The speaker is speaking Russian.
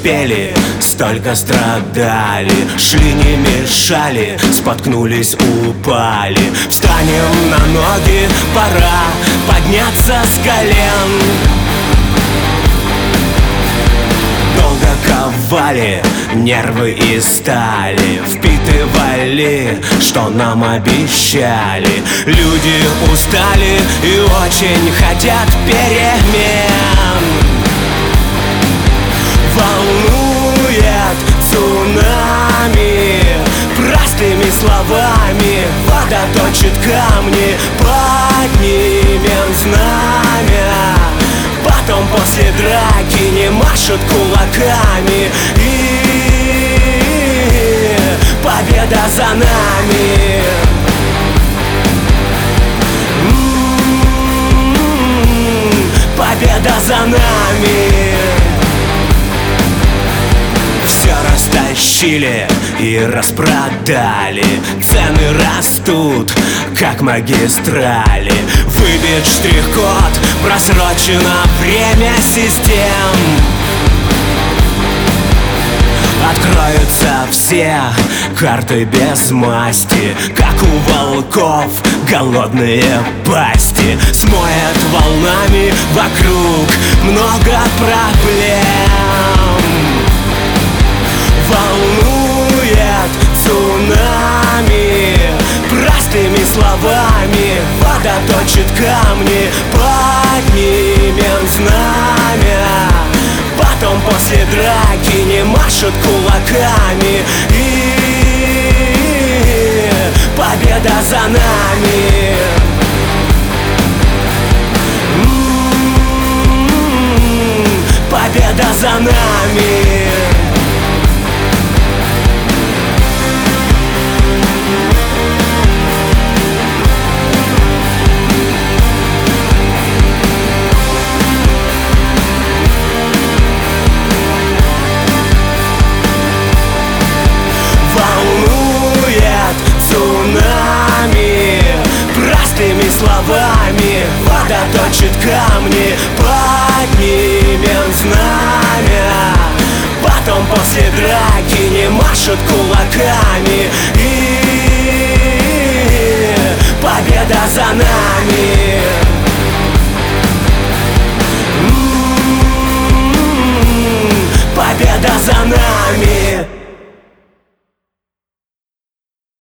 пели, столько страдали. Шли, не мешали, споткнулись, упали. Встанем на ноги, пора подняться с колен. Долго ковали нервы и стали, впитывали, что нам обещали. Люди устали и очень хотят перемен. Волнует цунами, простыми словами вода точит камни. Поднимем знамя, потом после драки не машут кулаками. И победа за нами. Победа за нами. Все растащили и распродали. Цены растут, как магистрали. Выбит штрих-код, просрочено время систем. Откроются все карты без масти, как у волков голодные пасти. Смоет волнами вокруг много проблем. Волнует цунами, простыми словами вода точит камни. Поднимем знамя, потом после драки не машут кулаками. И победа за нами. Победа за нами. Простыми словами вода точит камни. Поднимем знамя, потом после драки не машут кулаками. И победа за нами. Победа за нами.